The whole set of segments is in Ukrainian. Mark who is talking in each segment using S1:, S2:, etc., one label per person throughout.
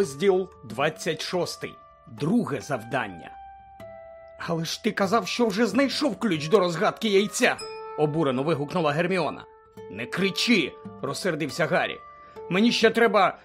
S1: Розділ 26. Друге завдання. «Але ж ти казав, що вже знайшов ключ до розгадки яйця!» – обурено вигукнула Герміона. «Не кричи!» – розсердився Гаррі. «Мені ще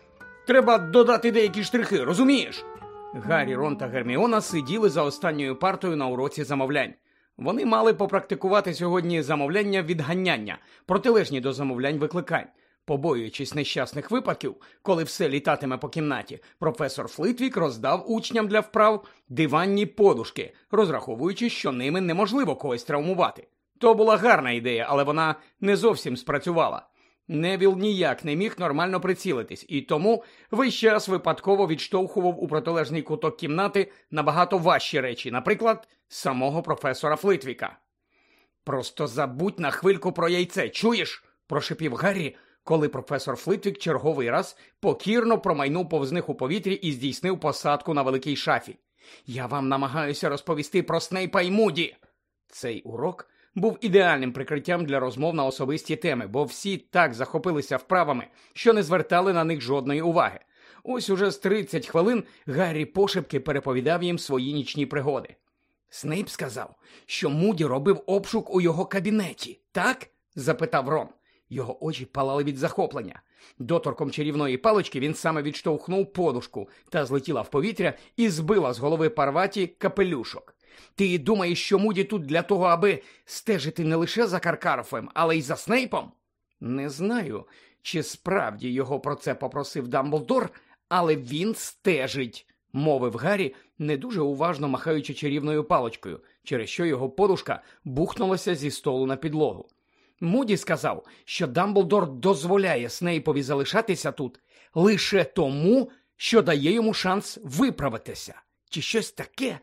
S1: треба додати деякі штрихи, розумієш?» Гаррі, Рон та Герміона сиділи за останньою партою на уроці замовлянь. Вони мали попрактикувати сьогодні замовляння відганяння, протилежні до замовлянь викликань. Побоюючись нещасних випадків, коли все літатиме по кімнаті, професор Флитвік роздав учням для вправ диванні подушки, розраховуючи, що ними неможливо когось травмувати. То була гарна ідея, але вона не зовсім спрацювала. Невіл ніяк не міг нормально прицілитись, і тому весь час випадково відштовхував у протилежний куток кімнати набагато важчі речі, наприклад, самого професора Флитвіка. «Просто забудь на хвильку про яйце, чуєш?» – прошипів Гаррі, коли професор Флитвік черговий раз покірно промайнув повз них у повітрі і здійснив посадку на великій шафі. «Я вам намагаюся розповісти про Снейпа і Муді!» Цей урок був ідеальним прикриттям для розмов на особисті теми, бо всі так захопилися вправами, що не звертали на них жодної уваги. Ось уже з 30 хвилин Гаррі пошепки переповідав їм свої нічні пригоди. «Снейп сказав, що Муді робив обшук у його кабінеті, так?» – запитав Рон. Його очі палали від захоплення. Доторком чарівної палички він саме відштовхнув подушку, та злетіла в повітря і збила з голови Парваті капелюшок. «Ти думаєш, що Муді тут для того, аби стежити не лише за Каркарофем, але й за Снейпом?» «Не знаю, чи справді його про це попросив Дамблдор, але він стежить», – мовив Гаррі, не дуже уважно махаючи чарівною паличкою, через що його подушка бухнулася зі столу на підлогу. «Муді сказав, що Дамблдор дозволяє Снейпові залишатися тут лише тому, що дає йому шанс виправитися. Чи щось таке?»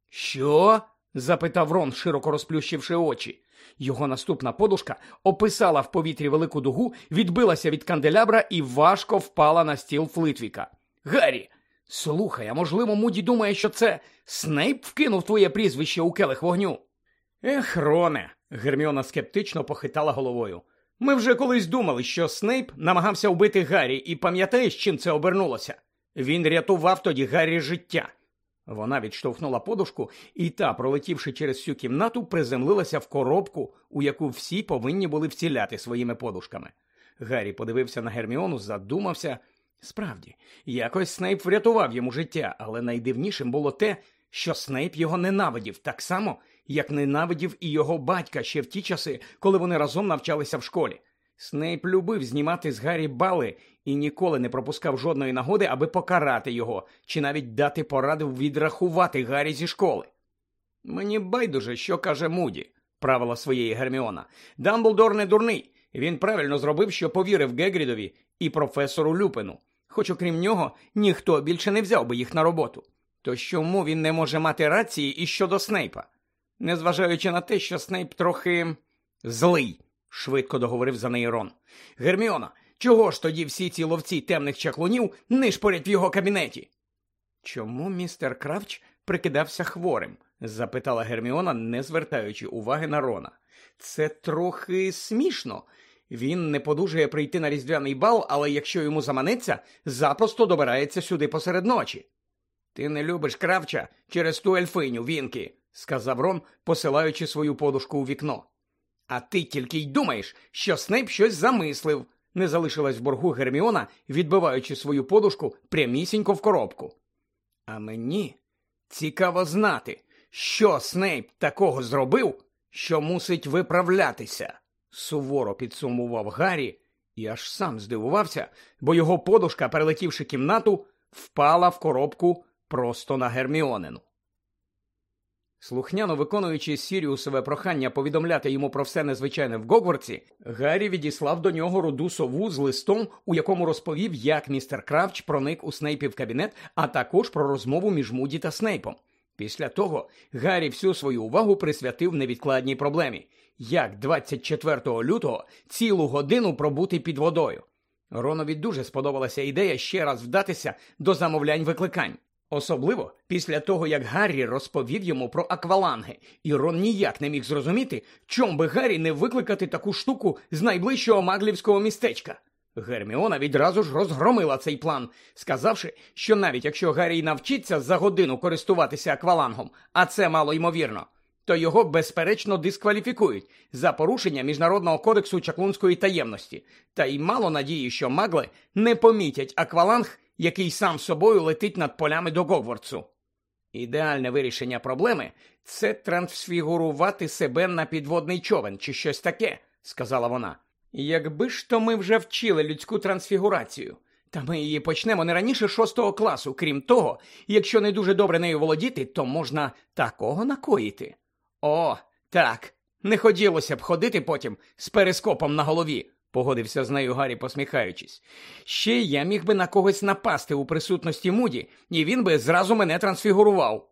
S1: «Що?» – запитав Рон, широко розплющивши очі. Його наступна подушка описала в повітрі велику дугу, відбилася від канделябра і важко впала на стіл Флитвіка. «Гаррі, слухай, а можливо Муді думає, що це Снейп вкинув твоє прізвище у келих вогню?» «Ех, Роне!» – Герміона скептично похитала головою. «Ми вже колись думали, що Снейп намагався вбити Гаррі, і пам'ятаєш, чим це обернулося? Він рятував тоді Гаррі життя». Вона відштовхнула подушку, і та, пролетівши через всю кімнату, приземлилася в коробку, у яку всі повинні були вціляти своїми подушками. Гаррі подивився на Герміону, задумався. Справді, якось Снейп врятував йому життя, але найдивнішим було те, що Снейп його ненавидів так само, як ненавидів і його батька ще в ті часи, коли вони разом навчалися в школі. Снейп любив знімати з Гаррі бали і ніколи не пропускав жодної нагоди, аби покарати його, чи навіть дати пораду відрахувати Гаррі зі школи. «Мені байдуже, що каже Муді», – правила своєї Герміона. «Дамблдор не дурний. Він правильно зробив, що повірив Гегрідові і професору Люпину. Хоч окрім нього, ніхто більше не взяв би їх на роботу. То чому він не може мати рації і щодо Снейпа? Незважаючи на те, що Снейп трохи злий», – швидко договорив за неї Рон. «Герміона, чого ж тоді всі ці ловці темних чаклунів нишпорять в його кабінеті?» «Чому містер Кравч прикидався хворим?» – запитала Герміона, не звертаючи уваги на Рона. «Це трохи смішно. Він не подужає прийти на різдвяний бал, але якщо йому заманеться, запросто добирається сюди посеред ночі». «Ти не любиш Кравча через ту ельфиню, Вінкі», – сказав Рон, посилаючи свою подушку у вікно. «А ти тільки й думаєш, що Снейп щось замислив», – не залишилась в боргу Герміона, відбиваючи свою подушку прямісінько в коробку. «А мені цікаво знати, що Снейп такого зробив, що мусить виправлятися», – суворо підсумував Гаррі і аж сам здивувався, бо його подушка, перелетівши кімнату, впала в коробку просто на Герміонину. Слухняно виконуючи Сіріусове прохання повідомляти йому про все незвичайне в Гогвартсі, Гаррі відіслав до нього руду сову з листом, у якому розповів, як містер Кравч проник у Снейпів кабінет, а також про розмову між Муді та Снейпом. Після того Гаррі всю свою увагу присвятив невідкладній проблемі – як 24 лютого цілу годину пробути під водою. Ронові дуже сподобалася ідея ще раз вдатися до замовлянь викликань. Особливо після того, як Гаррі розповів йому про акваланги, і Рон ніяк не міг зрозуміти, чом би Гаррі не викликати таку штуку з найближчого маглівського містечка. Герміона відразу ж розгромила цей план, сказавши, що навіть якщо Гаррі й навчиться за годину користуватися аквалангом, а це мало ймовірно, то його безперечно дискваліфікують за порушення Міжнародного кодексу чаклунської таємності, та й мало надії, що магли не помітять акваланг, який сам собою летить над полями до Гогвартсу. Ідеальне вирішення проблеми – це трансфігурувати себе на підводний човен чи щось таке, сказала вона. Якби ж то ми вже вчили людську трансфігурацію. Та ми її почнемо не раніше 6-го класу. Крім того, якщо не дуже добре нею володіти, то можна такого накоїти. О, так, не хотілося б ходити потім з перископом на голові, погодився з нею Гаррі, посміхаючись. Ще я міг би на когось напасти у присутності Муді, і він би зразу мене трансфігурував.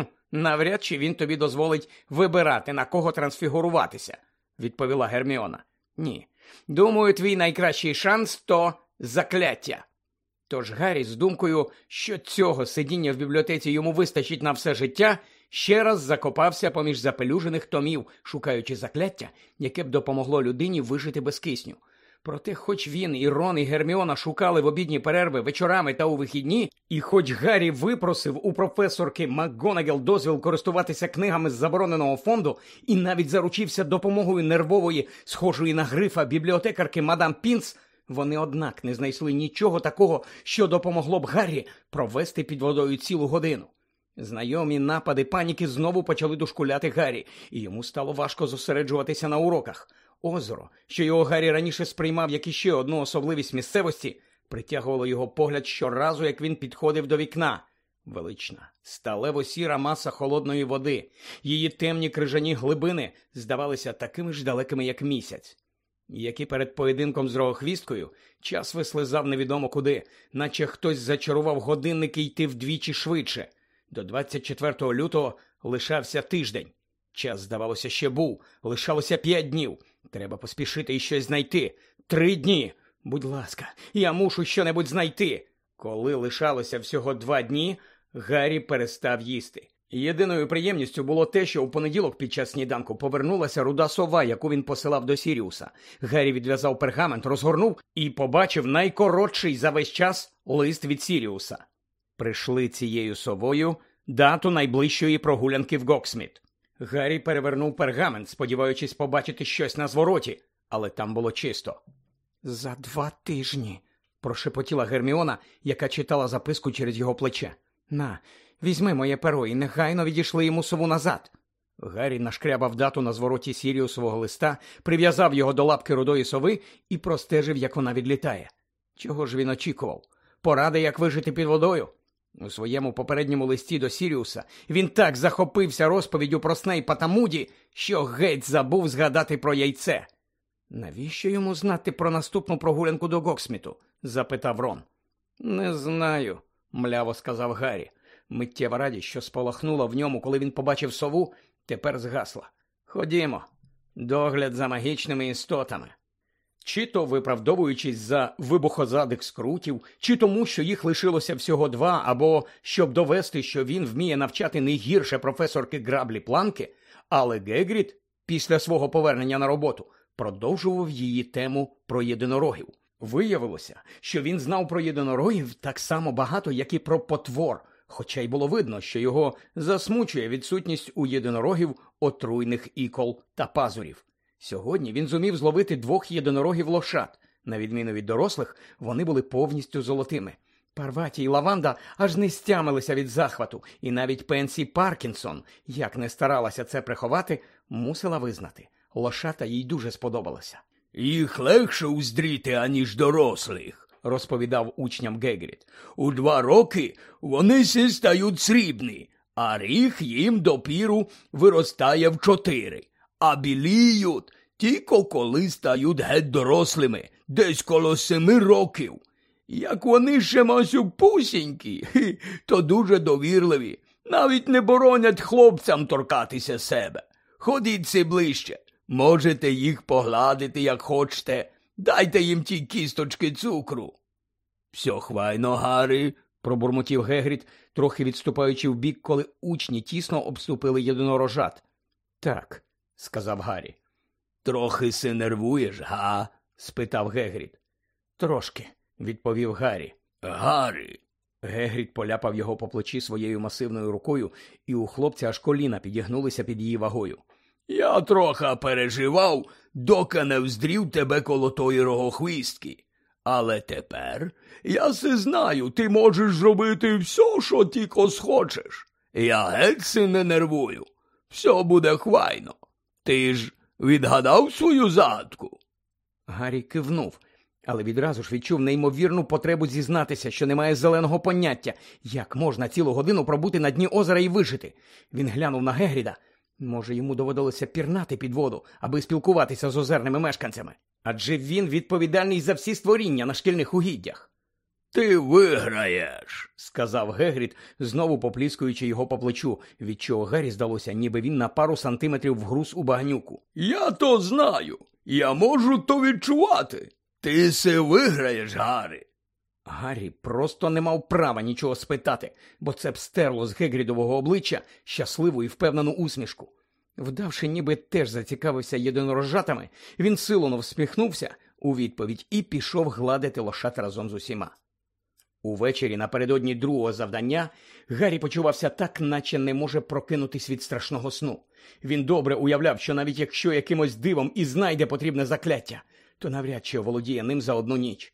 S1: Навряд чи він тобі дозволить вибирати, на кого трансфігуруватися, відповіла Герміона. Ні, думаю, твій найкращий шанс – то закляття. Тож Гаррі з думкою, що цього сидіння в бібліотеці йому вистачить на все життя, ще раз закопався поміж запелюжених томів, шукаючи закляття, яке б допомогло людині вижити без кисню. Проте хоч він, і Рон, і Герміона шукали в обідні перерви вечорами та у вихідні, і хоч Гаррі випросив у професорки МакГонагал дозвіл користуватися книгами з забороненого фонду і навіть заручився допомогою нервової, схожої на грифа, бібліотекарки мадам Пінс, вони, однак, не знайшли нічого такого, що допомогло б Гаррі провести під водою цілу годину. Знайомі напади паніки знову почали дошкуляти Гаррі, і йому стало важко зосереджуватися на уроках. Озеро, що його Гаррі раніше сприймав як іще одну особливість місцевості, притягувало його погляд щоразу, як він підходив до вікна. Велична, сталево-сіра маса холодної води, її темні крижані глибини здавалися такими ж далекими, як місяць. Як і перед поєдинком з Рогохвісткою, час вислизав невідомо куди, наче хтось зачарував годинники йти вдвічі швидше. До 24 лютого лишався тиждень. Час, здавалося, ще був. Лишалося 5 днів. Треба поспішити і щось знайти. 3 дні. Будь ласка, я мушу щонебудь знайти. Коли лишалося всього 2 дні, Гаррі перестав їсти. Єдиною приємністю було те, що у понеділок під час сніданку повернулася руда сова, яку він посилав до Сіріуса. Гаррі відв'язав пергамент, розгорнув і побачив найкоротший за весь час лист від Сіріуса. Прийшли цією совою дату найближчої прогулянки в Гоксміт. Гаррі перевернув пергамент, сподіваючись побачити щось на звороті, але там було чисто. «За 2 тижні», – прошепотіла Герміона, яка читала записку через його плече. «На, візьми моє перо і негайно відійшли йому сову назад». Гаррі нашкрябав дату на звороті Сіріусового листа, прив'язав його до лапки рудої сови і простежив, як вона відлітає. Чого ж він очікував? Поради, як вижити під водою? У своєму попередньому листі до Сіріуса він так захопився розповіддю про Снейпа та Муді, що геть забув згадати про яйце. «Навіщо йому знати про наступну прогулянку до Гоксміту?» – запитав Рон. «Не знаю», – мляво сказав Гаррі. Миттєва радість, що спалахнула в ньому, коли він побачив сову, тепер згасла. «Ходімо. Догляд за магічними істотами». Чи то виправдовуючись за вибухозадих скрутів, чи тому, що їх лишилося всього 2, або щоб довести, що він вміє навчати не гірше професорки Граблі Планки, але Гегрід, після свого повернення на роботу, продовжував її тему про єдинорогів. Виявилося, що він знав про єдинорогів так само багато, як і про потвор, хоча й було видно, що його засмучує відсутність у єдинорогів отруйних ікол та пазурів. Сьогодні він зумів зловити 2 єдинорогів-лошад. На відміну від дорослих, вони були повністю золотими. Парваті і Лаванда аж не стямилися від захвату, і навіть Пенсі Паркінсон, як не старалася це приховати, мусила визнати. Лошата їй дуже сподобалося.
S2: «Їх легше уздріти, аніж дорослих», – розповідав учням Гегрід. «У 2 роки вони всі стають срібні, а ріг їм допіру виростає в 4. А біліють тільки коли стають геть дорослими, десь коло 7 років. Як вони ще масюпусінькі, то дуже довірливі, навіть не боронять хлопцям торкатися себе. Ходіть ближче, можете їх погладити, як хочете, дайте їм ті кісточки цукру». «Все хвайно, Гаррі», – пробурмотів Гегрід, трохи відступаючи вбік, коли учні тісно обступили єдинорожат. «Так», – сказав Гаррі. «Трохи си нервуєш, га?» – спитав Гегрід.
S1: Трошки, відповів Гаррі.
S2: Гаррі.
S1: Гегрід поляпав його по плечі своєю масивною рукою, і у хлопця аж коліна підігнулися під її вагою.
S2: Я трохи переживав, доки не вздрів тебе коло тої рогохвістки. Але тепер я се знаю, ти можеш зробити все, що тільки схочеш. Я геть си не нервую. Все буде хвайно. Ти ж відгадав свою загадку?
S1: Гаррі кивнув, але відразу ж відчув неймовірну потребу зізнатися, що немає зеленого поняття. Як можна цілу годину пробути на дні озера і вижити? Він глянув на Гегріда. Може, йому доводилося пірнати під воду, аби спілкуватися з озерними мешканцями? Адже він відповідальний за всі створіння на шкільних угіддях.
S2: Ти виграєш,
S1: сказав Гегрід, знову попліскуючи його по плечу, від чого Гаррі здалося, ніби він на пару сантиметрів вгруз у багнюку.
S2: Я то знаю. Я можу то відчувати. Ти се виграєш, Гаррі.
S1: Гаррі просто не мав права нічого спитати, бо це б стерло з Гегрідового обличчя щасливу і впевнену усмішку. Вдавши, ніби теж зацікавився єдинорожатами, він силоно всміхнувся у відповідь і пішов гладити лошат разом з усіма. Увечері напередодні другого завдання Гаррі почувався так, наче не може прокинутись від страшного сну. Він добре уявляв, що навіть якщо якимось дивом і знайде потрібне закляття, то навряд чи оволодіє ним за одну ніч.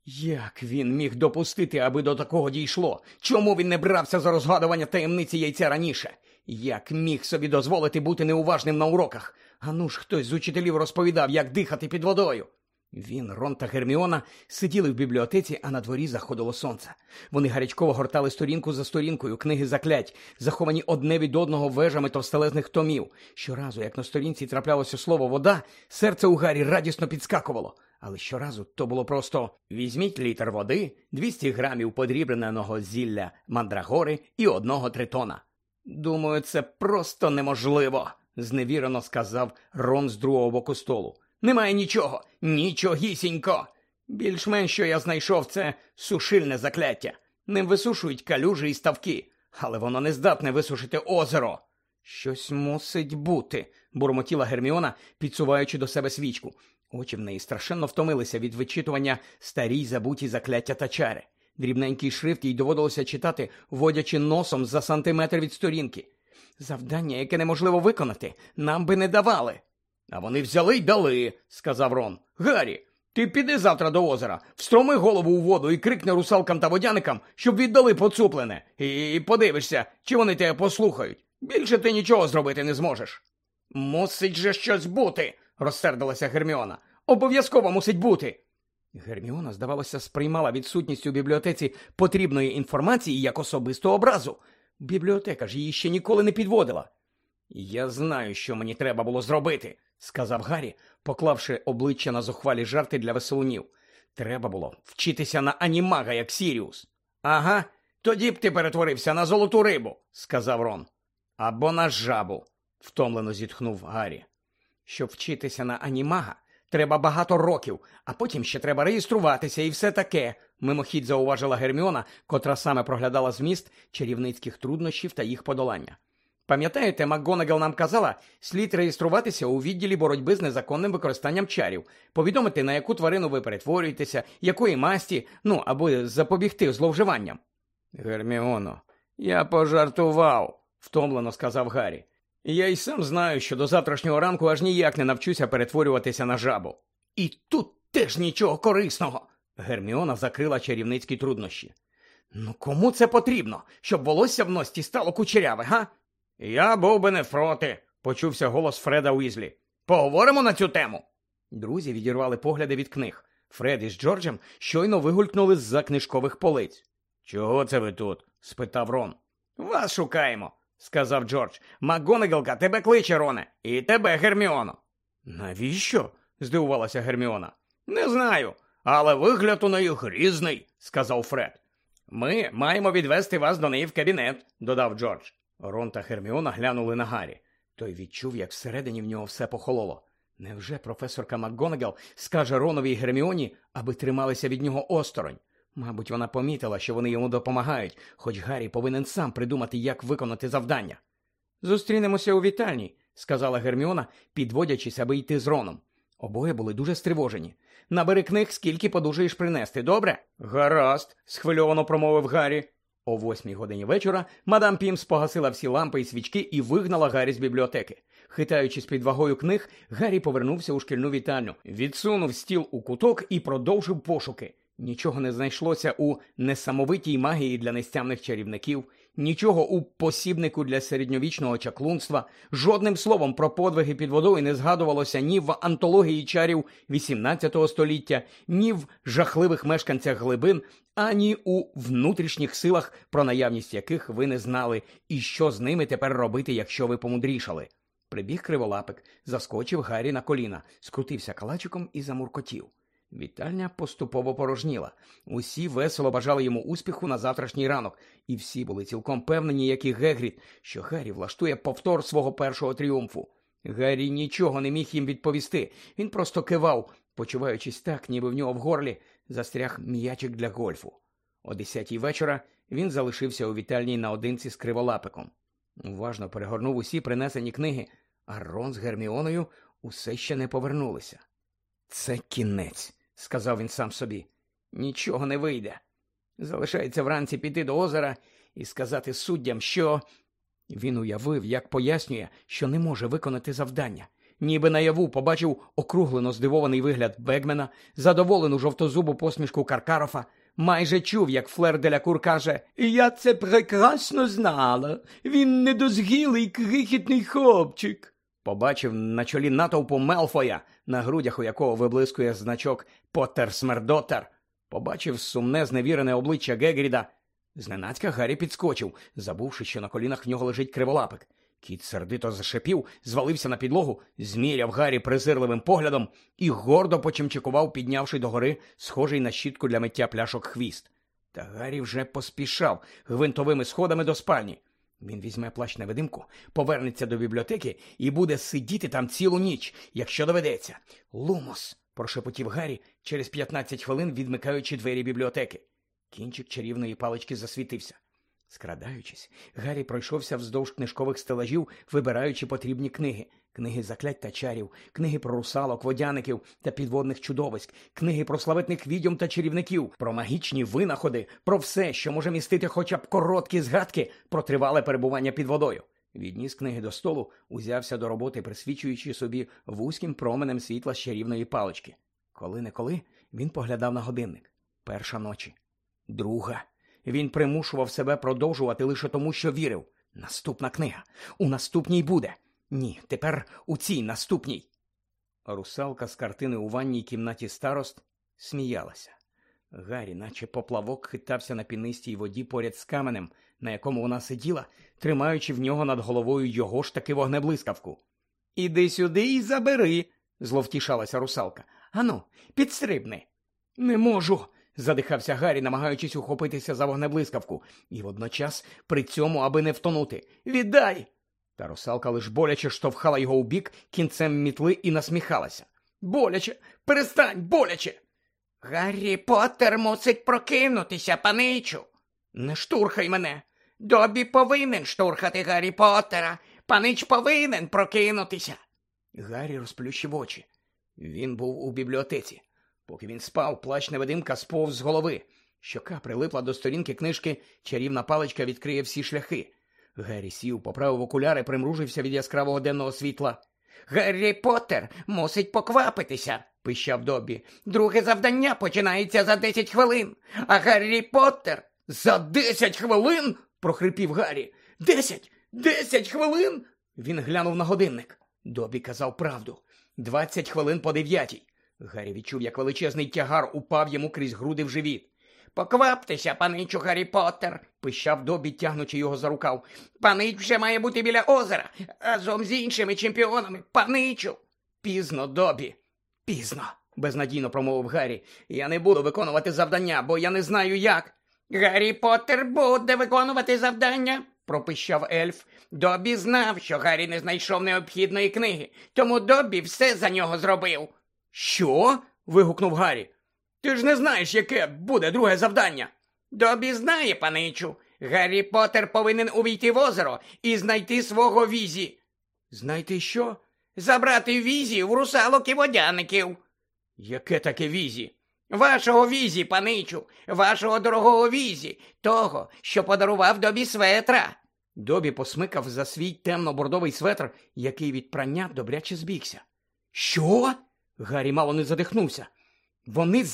S1: Як він міг допустити, аби до такого дійшло? Чому він не брався за розгадування таємниці яйця раніше? Як міг собі дозволити бути неуважним на уроках? Ану ж хтось з учителів розповідав, як дихати під водою. Він, Рон та Герміона сиділи в бібліотеці, а на дворі заходило сонце. Вони гарячково гортали сторінку за сторінкою книги заклять, заховані одне від одного вежами товстелезних томів. Щоразу, як на сторінці траплялося слово «вода», серце у Гаррі радісно підскакувало. Але щоразу то було просто «візьміть літр води, 200 грамів подрібненого зілля мандрагори і 1 тритона». «Думаю, це просто неможливо», – зневірено сказав Рон з другого боку столу. «Немає нічого, нічогісінько. Більш-менш, що я знайшов, це сушильне закляття. Ним висушують калюжі і ставки, але воно не здатне висушити озеро». «Щось мусить бути», – бурмотіла Герміона, підсуваючи до себе свічку. Очі в неї страшенно втомилися від вичитування старі й забуті закляття та чари. Дрібненький шрифт їй доводилося читати, водячи носом за сантиметр від сторінки. «Завдання, яке неможливо виконати, нам би не давали». «А вони взяли й дали», – сказав Рон. «Гаррі, ти піди завтра до озера, встроми голову у воду і крикни русалкам та водяникам, щоб віддали поцуплене. І подивишся, чи вони тебе послухають. Більше ти нічого зробити не зможеш». «Мусить же щось бути», – розсердилася Герміона. «Обов'язково мусить бути». Герміона, здавалося, сприймала відсутність у бібліотеці потрібної інформації як особисту образу. Бібліотека ж її ще ніколи не підводила. «Я знаю, що мені треба було зробити», – сказав Гаррі, поклавши обличчя на зухвалі жарти для веселунів. «Треба було вчитися на анімага, як Сіріус». «Ага, тоді б ти перетворився на золоту рибу», – сказав Рон. «Або на жабу», – втомлено зітхнув Гаррі. «Щоб вчитися на анімага, треба багато років, а потім ще треба реєструватися і все таке», – мимохідь зауважила Герміона, котра саме проглядала зміст чарівницьких труднощів та їх подолання. «Пам'ятаєте, МакГонагал нам казала, слід реєструватися у відділі боротьби з незаконним використанням чарів, повідомити, на яку тварину ви перетворюєтеся, якої масті, або запобігти зловживанням». «Герміоно, я пожартував», – втомлено сказав Гаррі. «Я й сам знаю, що до завтрашнього ранку аж ніяк не навчуся перетворюватися на жабу». «І тут теж нічого корисного», – Герміона закрила чарівницькі труднощі. «Ну кому це потрібно, щоб волосся в носі стало кучеряве, га?» «Я був би не проти», – почувся голос Фреда Уізлі. «Поговоримо на цю тему». Друзі відірвали погляди від книг. Фред із Джорджем щойно вигулькнули з-за книжкових полиць. «Чого це ви тут?» – спитав Рон. «Вас шукаємо», – сказав Джордж. «МакГонагалка тебе кличе, Роне, і тебе, Герміоно». «Навіщо?» – здивувалася Герміона. «Не знаю, але вигляд у неї грізний», – сказав Фред. «Ми маємо відвести вас до неї в кабінет», – додав Джордж. Рон та Герміона глянули на Гаррі. Той відчув, як всередині в нього все похололо. Невже професорка МакГонагал скаже Ронові й Герміоні, аби трималися від нього осторонь? Мабуть, вона помітила, що вони йому допомагають, хоч Гаррі повинен сам придумати, як виконати завдання. «Зустрінемося у вітальні», – сказала Герміона, підводячись, аби йти з Роном. Обоє були дуже стривожені. «Набери книг, скільки подужаєш принести, добре?» «Гаразд», – схвильовано промовив Гаррі. О 8 годині вечора мадам Пімс погасила всі лампи і свічки і вигнала Гаррі з бібліотеки. Хитаючись під вагою книг, Гаррі повернувся у шкільну вітальню, відсунув стіл у куток і продовжив пошуки. Нічого не знайшлося у несамовитій магії для нестямних чарівників, нічого у посібнику для середньовічного чаклунства, жодним словом про подвиги під водою не згадувалося ні в антології чарів XVIII століття, ні в жахливих мешканцях глибин, ані у внутрішніх силах, про наявність яких ви не знали, і що з ними тепер робити, якщо ви помудрішали. Прибіг Криволапик, заскочив Гаррі на коліна, скрутився калачиком і замуркотів. Вітальня поступово порожніла. Усі весело бажали йому успіху на завтрашній ранок, і всі були цілком певнені, як і Гегрід, що Гаррі влаштує повтор свого першого тріумфу. Гаррі нічого не міг їм відповісти, він просто кивав, почуваючись так, ніби в нього в горлі застряг м'ячик для гольфу. О 10-й вечора він залишився у вітальні наодинці з Криволапиком. Уважно перегорнув усі принесені книги, а Рон з Герміоною усе ще не повернулися. «Це кінець», – сказав він сам собі. «Нічого не вийде. Залишається вранці піти до озера і сказати суддям, що...» Він уявив, як пояснює, що не може виконати завдання. Ніби наяву побачив округлено здивований вигляд Бегмена, задоволену жовтозубу посмішку Каркарофа, майже чув, як Флер де ля Кур каже «Я це прекрасно знала, він недозгілий крихітний хлопчик». Побачив на чолі натовпу Мелфоя, на грудях у якого виблискує значок «Поттер Смердотер». Побачив сумне зневірене обличчя Гегріда. Зненацька Гаррі підскочив, забувши, що на колінах в нього лежить Криволапик. Кіт сердито зашипів, звалився на підлогу, зміряв Гаррі презирливим поглядом і гордо почимчикував, піднявши догори схожий на щітку для миття пляшок хвіст. Та Гаррі вже поспішав гвинтовими сходами до спальні. Він візьме плащ-невидимку, повернеться до бібліотеки і буде сидіти там цілу ніч, якщо доведеться. «Лумос!» – прошепотів Гаррі, через 15 хвилин відмикаючи двері бібліотеки. Кінчик чарівної палички засвітився. Скрадаючись, Гаррі пройшовся вздовж книжкових стелажів, вибираючи потрібні книги. Книги заклять та чарів, книги про русалок, водяників та підводних чудовиськ, книги про славетних відьом та чарівників, про магічні винаходи, про все, що може містити хоча б короткі згадки про тривале перебування під водою. Відніс книги до столу, узявся до роботи, присвічуючи собі вузьким променем світла з чарівної палички. Коли-неколи він поглядав на годинник. 1 ночі. 2. Він примушував себе продовжувати лише тому, що вірив. Наступна книга. У наступній буде. Ні, тепер у цій наступній. Русалка з картини у ванній кімнаті старост сміялася. Гаррі, наче поплавок, хитався на пінистій воді поряд з каменем, на якому вона сиділа, тримаючи в нього над головою його ж таки вогнеблискавку. «Іди сюди і забери», – зловтішалася русалка. «Ану, підстрибни». «Не можу», – задихався Гаррі, намагаючись ухопитися за вогнеблискавку, і водночас при цьому, аби не втонути. «Віддай!» Та русалка лиш боляче штовхала його у бік кінцем мітли і насміхалася. «Боляче! Перестань! Боляче!» «Гаррі Поттер мусить прокинутися, паничу!» «Не штурхай мене!» «Добі повинен штурхати Гаррі Поттера! Панич повинен прокинутися!» Гаррі розплющив очі. Він був у бібліотеці. Поки він спав, плащ-невидимка сповз з голови. Щока прилипла до сторінки книжки «Чарівна паличка відкриє всі шляхи». Гаррі сів, поправив окуляри, примружився від яскравого денного світла. «Гаррі Поттер мусить поквапитися», – пищав Доббі. «Друге завдання починається за 10 хвилин, а Гаррі Поттер...» «За 10 хвилин?» – прохрипів Гаррі. 10 хвилин?» Він глянув на годинник. Доббі казав правду. 20 хвилин по 9. Гаррі відчув, як величезний тягар упав йому крізь груди в живіт. «Покваптеся, паничу Гаррі Поттер», – пищав Доббі, тягнучи його за рукав. «Панич вже має бути біля озера, разом з іншими чемпіонами. Паничу!» «Пізно, Доббі, пізно», – безнадійно промовив Гаррі. «Я не буду виконувати завдання, бо я не знаю як». «Гаррі Поттер буде виконувати завдання», – пропищав ельф. Доббі знав, що Гаррі не знайшов необхідної книги, тому Доббі все за нього зробив. «Що?» – вигукнув Гаррі. «Ти ж не знаєш, яке буде друге завдання». «Доббі знає, паничу. Гаррі Поттер повинен увійти в озеро і знайти свого Візі». «Знайти що?» Забрати візі в русалок і водяників. Яке таке візі? Вашого візі, паничу, вашого дорогого візі, того, що подарував Добі светра. Добі посмикав за свій темно-бордовий светр, який від прання добряче збігся. Що? Гаррі мало не задихнувся. Вони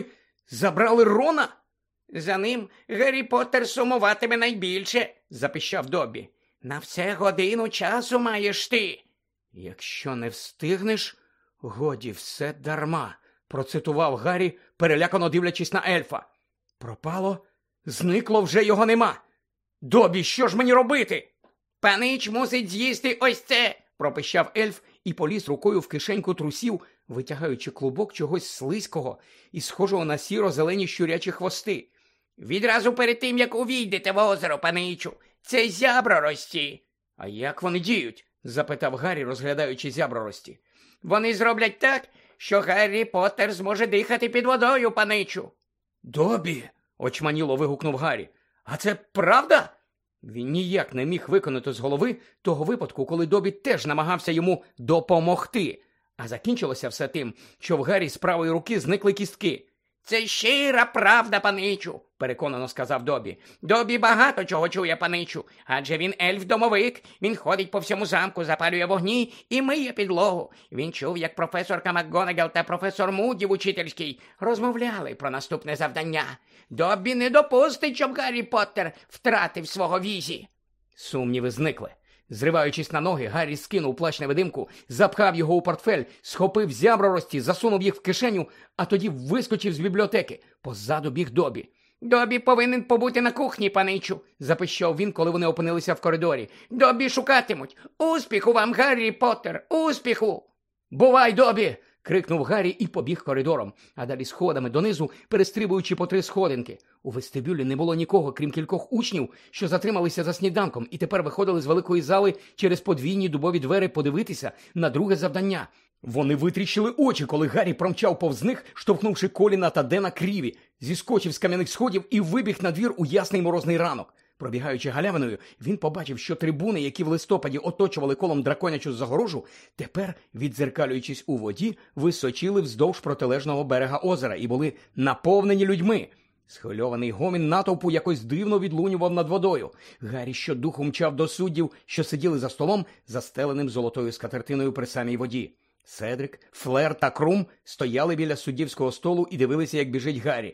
S1: забрали Рона? За ним Гаррі Поттер сумуватиме найбільше, запищав Добі. На все годину часу маєш ти. Якщо не встигнеш, годі, все дарма, процитував Гаррі, перелякано дивлячись на ельфа. Пропало? Зникло, вже його нема. Добі, що ж мені робити? Панич мусить з'їсти ось це, пропищав ельф і поліз рукою в кишеньку трусів, витягаючи клубок чогось слизького і схожого на сіро-зелені щурячі хвости. Відразу перед тим, як увійдете в озеро, паничу, це зяброрості. А як вони діють? Запитав Гаррі, розглядаючи зяброрості. Вони зроблять так, що Гаррі Поттер зможе дихати під водою, паничу. Добі, очманіло вигукнув Гаррі. А це правда? Він ніяк не міг виконати з голови того випадку, коли Добі теж намагався йому допомогти. А закінчилося все тим, що в Гаррі з правої руки зникли кістки. Це щира правда, паничу, переконано сказав Добі. Добі багато чого чує, паничу, адже він ельф-домовик. Він ходить по всьому замку, запалює вогні і миє підлогу. Він чув, як професорка МакГонагал та професор Муді в учительській розмовляли про наступне завдання. Добі не допустить, щоб Гаррі Поттер втратив свого візі. Сумніви зникли. Зриваючись на ноги, Гаррі скинув плащ-невидимку, запхав його у портфель, схопив зяброрості, засунув їх в кишеню, а тоді вискочив з бібліотеки. Позаду біг Добі. «Добі повинен побути на кухні, паничу», – запищав він, коли вони опинилися в коридорі. «Добі шукатимуть! Успіху вам, Гаррі Поттер! Успіху!» «Бувай, Добі!» – крикнув Гаррі і побіг коридором, а далі сходами донизу, перестрибуючи по 3 сходинки. У вестибюлі не було нікого, крім кількох учнів, що затрималися за сніданком і тепер виходили з великої зали через подвійні дубові двері подивитися на друге завдання. Вони витріщили очі, коли Гаррі промчав повз них, штовхнувши Коліна та Дена Кріві, зіскочив з кам'яних сходів і вибіг на двір у ясний морозний ранок. Пробігаючи галявиною, він побачив, що трибуни, які в листопаді оточували колом драконячу загорожу, тепер, віддзеркалюючись у воді, височили вздовж протилежного берега озера і були наповнені людьми. Схвильований гомін натовпу якось дивно відлунював над водою. Гаррі щодуху мчав до суддів, що сиділи за столом, застеленим золотою скатертиною при самій воді. Седрик, Флер та Крум стояли біля суддівського столу і дивилися, як біжить Гаррі.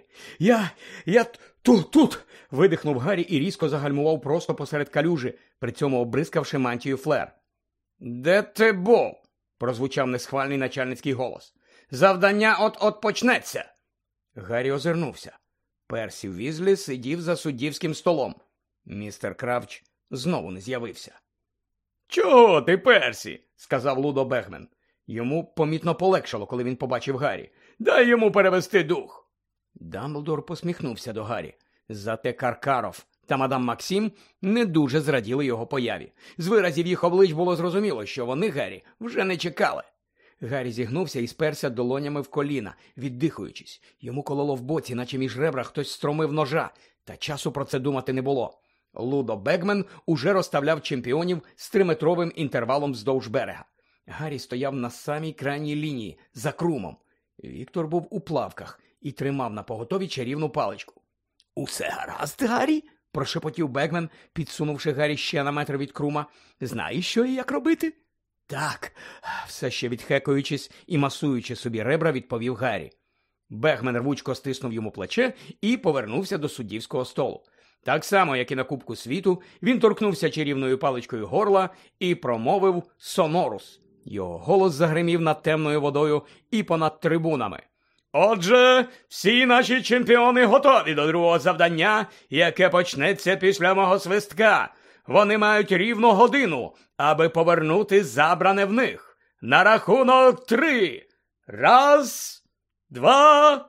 S1: Я тут, видихнув Гаррі і різко загальмував просто посеред калюжі, при цьому обрискавши мантію Флер. «Де ти був?» – прозвучав несхвальний начальницький голос. «Завдання от-от почнеться!» Гаррі озирнувся. Персі Візлі сидів за суддівським столом. Містер Кравч знову не з'явився. «Чого ти, Персі?» – сказав Лудо Бегмен. Йому помітно полегшало, коли він побачив Гаррі. «Дай йому перевести дух!» Дамблдор посміхнувся до Гаррі. Зате Каркаров та мадам Максим не дуже зраділи його появі. З виразів їх облич було зрозуміло, що вони Гаррі вже не чекали. Гаррі зігнувся і сперся долонями в коліна, віддихуючись. Йому кололо в боці, наче між ребра хтось стромив ножа, та часу про це думати не було. Лудо Бегмен уже розставляв чемпіонів з 3-метровим інтервалом вздовж берега. Гаррі стояв на самій крайній лінії, за Крумом. Віктор був у плавках і тримав на поготові чарівну паличку. «Усе гаразд, Гаррі?» – прошепотів Бегмен, підсунувши Гаррі ще на метр від Крума. «Знаєш, що і як робити?» «Так», – все ще відхекуючись і масуючи собі ребра, відповів Гаррі. Бегмен рвучко стиснув йому плече і повернувся до суддівського столу. Так само, як і на Кубку світу, він торкнувся чарівною паличкою горла і промовив «Сонорус». Його голос загримів над темною водою і понад трибунами. «Отже, всі наші чемпіони готові до другого завдання, яке почнеться після мого свистка. Вони мають рівно годину, аби повернути забране в них. На рахунок 3. 1, 2,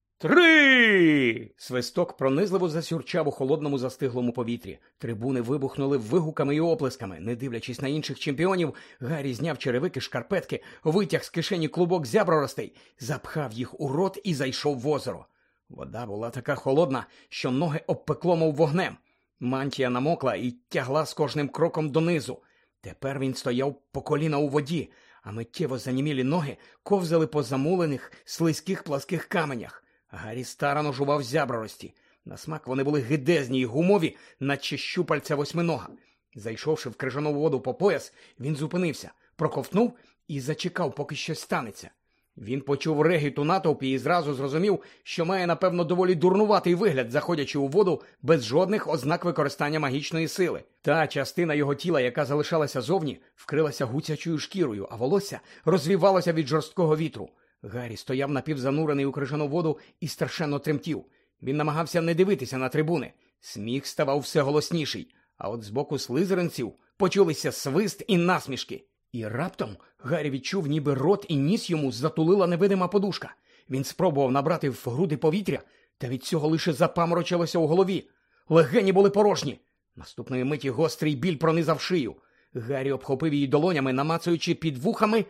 S1: 3!» Свисток пронизливо засюрчав у холодному застиглому повітрі. Трибуни вибухнули вигуками і оплесками. Не дивлячись на інших чемпіонів, Гаррі зняв черевики, шкарпетки, витяг з кишені клубок зяброростей, запхав їх у рот і зайшов в озеро. Вода була така холодна, що ноги обпекло, мов вогнем. Мантія намокла і тягла з кожним кроком донизу. Тепер він стояв по коліна у воді, а миттєво занімілі ноги ковзали по замулених, слизьких пласких каменях. Гаррі старано жував зяброрості. На смак вони були гидезні й гумові, наче щупальця восьминога. Зайшовши в крижану воду по пояс, він зупинився, проковтнув і зачекав, поки щось станеться. Він почув регіт у натовпі і зразу зрозумів, що має, напевно, доволі дурнуватий вигляд, заходячи у воду без жодних ознак використання магічної сили. Та частина його тіла, яка залишалася зовні, вкрилася гуцячою шкірою, а волосся розвівалося від жорсткого вітру. Гаррі стояв напівзанурений у крижану воду і страшенно тремтів. Він намагався не дивитися на трибуни. Сміх ставав все голосніший, а от з боку слизеринців почулися свист і насмішки. І раптом Гаррі відчув, ніби рот і ніс йому затулила невидима подушка. Він спробував набрати в груди повітря, та від цього лише запаморочилося у голові. Легені були порожні. Наступної миті гострий біль пронизав шию. Гаррі обхопив її долонями, намацуючи під вухами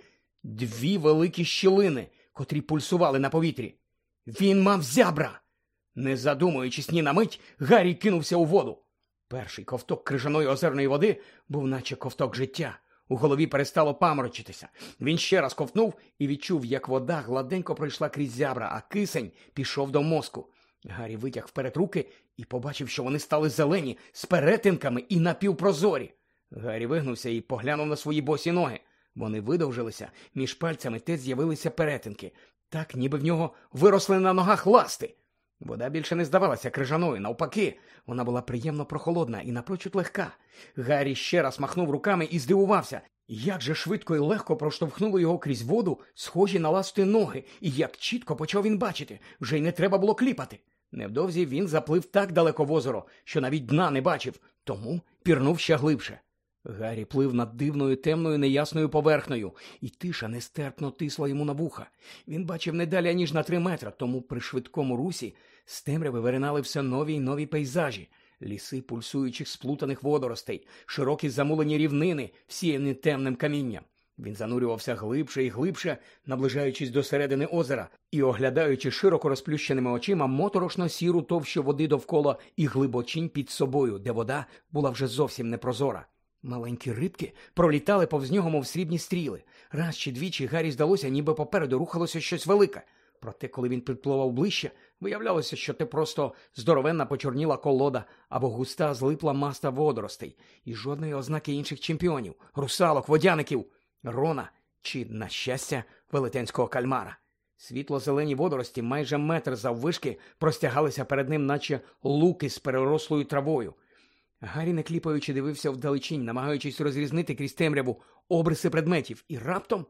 S1: дві великі щілини, котрі пульсували на повітрі. Він мав зябра! Не задумуючись ні на мить, Гаррі кинувся у воду. Перший ковток крижаної озерної води був наче ковток життя. У голові перестало паморочитися. Він ще раз ковтнув і відчув, як вода гладенько пройшла крізь зябра, а кисень пішов до мозку. Гаррі витяг вперед руки і побачив, що вони стали зелені, з перетинками і напівпрозорі. Гаррі вигнувся і поглянув на свої босі ноги. Вони видовжилися, між пальцями теж з'явилися перетинки. Так, ніби в нього виросли на ногах ласти. Вода більше не здавалася крижаною, навпаки, вона була приємно прохолодна і напрочуд легка. Гаррі ще раз махнув руками і здивувався, як же швидко і легко проштовхнули його крізь воду схожі на ласти ноги, і як чітко почав він бачити, вже й не треба було кліпати. Невдовзі він заплив так далеко в озеро, що навіть дна не бачив, тому пірнув ще глибше. Гаррі плив над дивною темною неясною поверхнею, і тиша нестерпно тисла йому на вуха. Він бачив не далі, ніж на 3 метри, тому при швидкому русі з темряви виринали все нові й нові пейзажі. Ліси пульсуючих сплутаних водоростей, широкі замулені рівнини, всіяні темним камінням. Він занурювався глибше і глибше, наближаючись до середини озера і оглядаючи широко розплющеними очима моторошно сіру товщу води довкола і глибочинь під собою, де вода була вже зовсім непрозора. Маленькі рибки пролітали повз нього, мов срібні стріли. Раз чи двічі Гаррі здалося, ніби попереду рухалося щось велике. Проте, коли він підпливав ближче, виявлялося, що це просто здоровенна почорніла колода або густа злипла маста водоростей. І жодної ознаки інших чемпіонів, русалок, водяників, Рона чи, на щастя, велетенського кальмара. Світло-зелені водорості майже метр заввишки простягалися перед ним, наче луки з перерослою травою. Гаррі, не кліпаючи, дивився вдалечінь, намагаючись розрізнити крізь темряву обриси предметів. І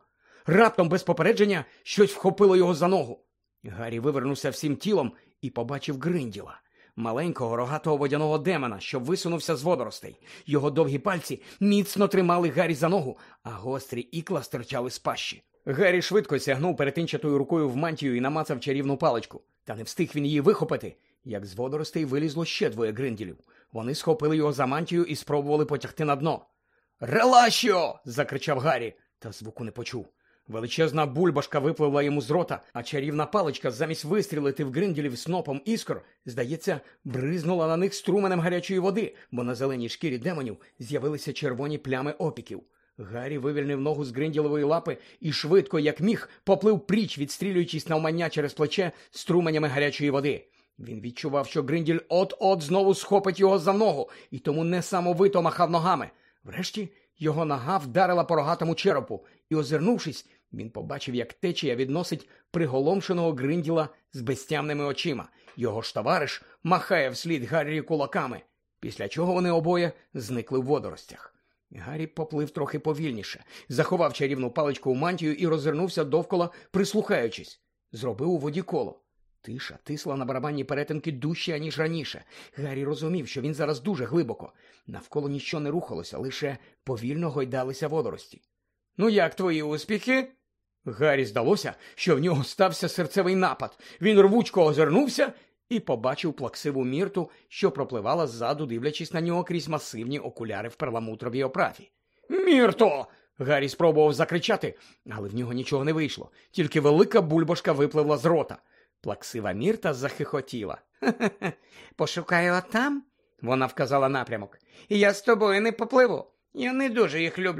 S1: раптом, без попередження, щось вхопило його за ногу. Гаррі вивернувся всім тілом і побачив Гринділа, маленького рогатого водяного демона, що висунувся з водоростей. Його довгі пальці міцно тримали Гаррі за ногу, а гострі ікла стирчали з пащі. Гаррі швидко сягнув перетинчатою рукою в мантію і намацав чарівну паличку. Та не встиг він її вихопити, як з водоростей вилізло ще 2 Гринділів. Вони схопили його за мантію і спробували потягти на дно. «Релашіо!» – закричав Гаррі, та звуку не почув. Величезна бульбашка випливла йому з рота, а чарівна паличка, замість вистрілити в Гринділів снопом іскор, здається, бризнула на них струменем гарячої води, бо на зеленій шкірі демонів з'явилися червоні плями опіків. Гаррі вивільнив ногу з Гринділової лапи і швидко, як міг, поплив пріч, відстрілюючись навмання через плече струменями гарячої води. Він відчував, що Гринділь от-от знову схопить його за ногу, і тому несамовито махав ногами. Врешті його нога вдарила по рогатому черепу, і, озирнувшись, він побачив, як течія відносить приголомшеного Гринділа з безтямними очима. Його ж товариш махає вслід Гаррі кулаками, після чого вони обоє зникли в водоростях. Гаррі поплив трохи повільніше, заховав чарівну паличку у мантію і роззирнувся довкола, прислухаючись. Зробив у воді коло. Тиша тисла на барабанні перетинки дужче, ніж раніше. Гаррі розумів, що він зараз дуже глибоко. Навколо нічого не рухалося, лише повільно гойдалися водорості. «Ну як твої успіхи?» Гаррі здалося, що в нього стався серцевий напад. Він рвучко озирнувся і побачив плаксиву Мірту, що пропливала ззаду, дивлячись на нього крізь масивні окуляри в перламутровій оправі. «Мірто!» Гаррі спробував закричати, але в нього нічого не вийшло. Тільки велика бульбашка випливла з рота. Плаксива Мірта захихотіла. «Хе-хе-хе, пошукаю отам?» Вона вказала напрямок. «Я з тобою не попливу. Я не дуже їх люблю.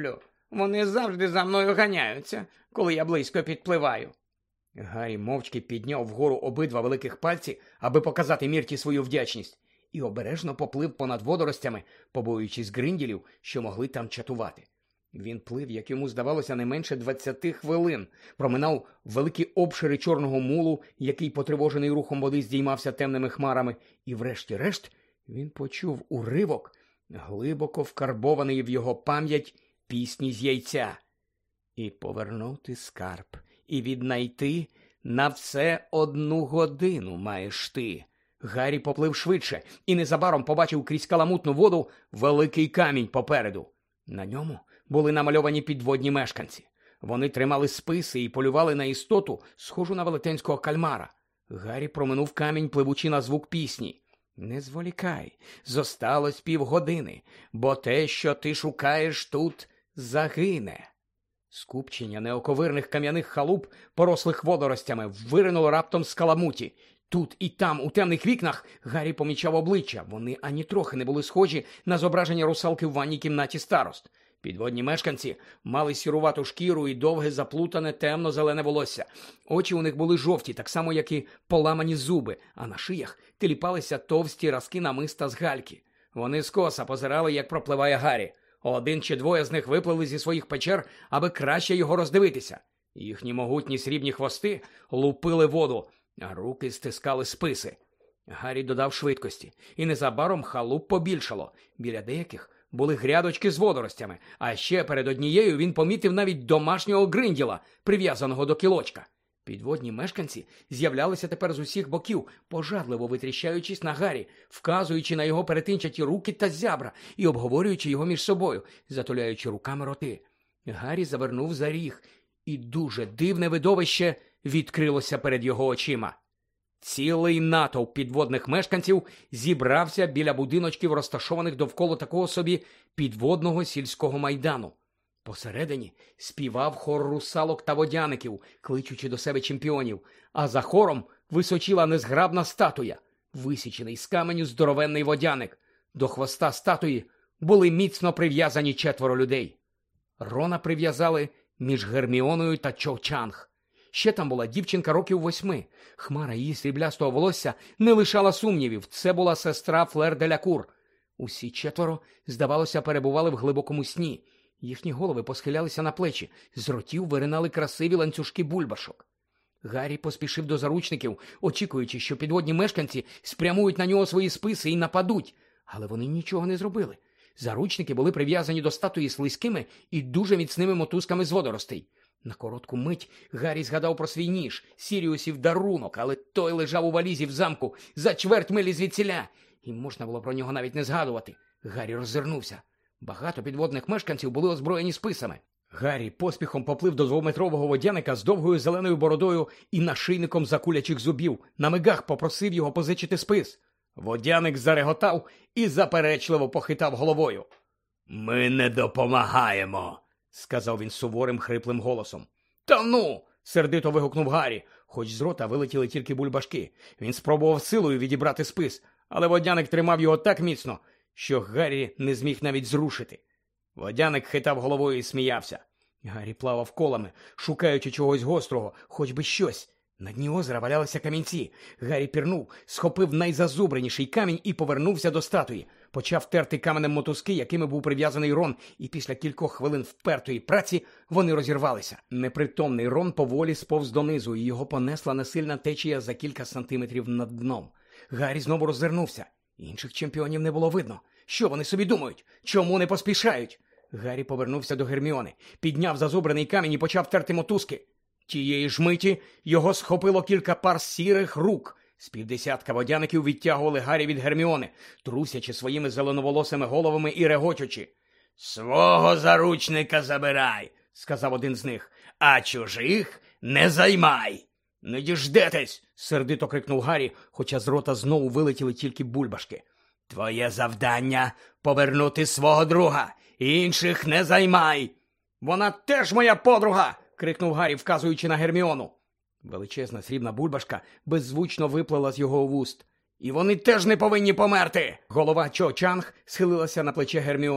S1: Вони завжди за мною ганяються, коли я близько підпливаю. Гаррі мовчки підняв вгору обидва великих пальці, аби показати Мірті свою вдячність, і обережно поплив понад водоростями, побоюючись гринділів, що могли там чатувати. Він плив, як йому здавалося, не менше 20 хвилин, проминав великі обшири чорного мулу, який, потривожений рухом води, здіймався темними хмарами, і врешті-решт він почув уривок, глибоко вкарбований в його пам'ять пісні з яйця. І повернути скарб, і віднайти на все 1 годину маєш ти. Гаррі поплив швидше і незабаром побачив крізь каламутну воду великий камінь попереду. На ньому були намальовані підводні мешканці. Вони тримали списи і полювали на істоту, схожу на велетенського кальмара. Гаррі проминув камінь, пливучи на звук пісні. «Не зволікай, зосталось 1/2 години, бо те, що ти шукаєш тут, загине». Скупчення неоковирних кам'яних халуп, порослих водоростями, виринуло раптом з каламуті. Тут і там, у темних вікнах, Гаррі помічав обличчя. Вони ані трохи не були схожі на зображення русалки в ванній кімнаті старост. Підводні мешканці мали сірувату шкіру і довге заплутане темно-зелене волосся. Очі у них були жовті, так само, як і поламані зуби, а на шиях тіліпалися товсті разки намиста з гальки. Вони скоса позирали, як пропливає Гаррі. 1 чи 2 з них випливли зі своїх печер, аби краще його роздивитися. Їхні могутні срібні хвости лупили воду, а руки стискали списи. Гаррі додав швидкості, і незабаром халуп побільшало. Біля деяких були грядочки з водоростями, а ще перед однією він помітив навіть домашнього гринділа, прив'язаного до кілочка. Підводні мешканці з'являлися тепер з усіх боків, пожадливо витріщаючись на Гаррі, вказуючи на його перетинчаті руки та зябра і обговорюючи його між собою, затуляючи руками роти. Гаррі завернув за ріг, і дуже дивне видовище відкрилося перед його очима. Цілий натовп підводних мешканців зібрався біля будиночків, розташованих довкола такого собі підводного сільського майдану. Посередині співав хор русалок та водяників, кличучи до себе чемпіонів, а за хором височила незграбна статуя, висічений з каменю здоровенний водяник. До хвоста статуї були міцно прив'язані 4 людей. Рона прив'язали між Герміоною та Чо Чанг. Ще там була дівчинка років 8. Хмара її сріблястого волосся не лишала сумнівів. Це була сестра Флер де ля Кур. Усі 4, здавалося, перебували в глибокому сні. Їхні голови посхилялися на плечі, з ротів виринали красиві ланцюжки бульбашок. Гаррі поспішив до заручників, очікуючи, що підводні мешканці спрямують на нього свої списи і нападуть. Але вони нічого не зробили. Заручники були прив'язані до статуї слизькими і дуже міцними мотузками з водоростей. На коротку мить Гаррі згадав про свій ніж, Сіріусів дарунок, але той лежав у валізі в замку за 1/4 милі звідсіля, і можна було про нього навіть не згадувати. Гаррі роззирнувся. Багато підводних мешканців були озброєні списами. Гаррі поспіхом поплив до 2-метрового водяника з довгою зеленою бородою і нашийником з акулячих зубів. На мигах попросив його позичити спис. Водяник зареготав і заперечливо похитав головою.
S2: «Ми не допомагаємо», – сказав він суворим хриплим голосом.
S1: «Та ну!» – сердито вигукнув Гаррі, хоч з рота вилетіли тільки бульбашки. Він спробував силою відібрати спис, але водяник тримав його так міцно, що Гаррі не зміг навіть зрушити. Водяник хитав головою і сміявся. Гаррі плавав колами, шукаючи чогось гострого, хоч би щось. На дні озера валялися камінці. Гаррі пірнув, схопив найзазубреніший камінь і повернувся до статуї. Почав терти каменем мотузки, якими був прив'язаний Рон, і після кількох хвилин впертої праці вони розірвалися. Непритомний Рон поволі сповз донизу, і його понесла несильна течія за кілька сантиметрів над дном. Гаррі знову роззирнувся. Інших чемпіонів не було видно. Що вони собі думають? Чому не поспішають? Гаррі повернувся до Герміони, підняв зазубрений камінь і почав терти мотузки. Тієї ж миті його схопило кілька пар сірих рук. З 50 водяників відтягували Гаррі від Герміони, трусячи своїми зеленоволосими головами і регочучи.
S2: «Свого заручника забирай», – сказав один з них, – «а чужих не займай».
S1: «Не діждетесь!» – сердито крикнув Гаррі, хоча з рота знову вилетіли тільки бульбашки.
S2: «Твоє завдання – повернути свого друга, інших не займай».
S1: «Вона теж моя подруга!» – крикнув Гаррі, вказуючи на Герміону. Величезна срібна бульбашка беззвучно виплила з його вуст. «І вони теж не повинні померти!» Голова Чо Чанг схилилася на плече Герміоні.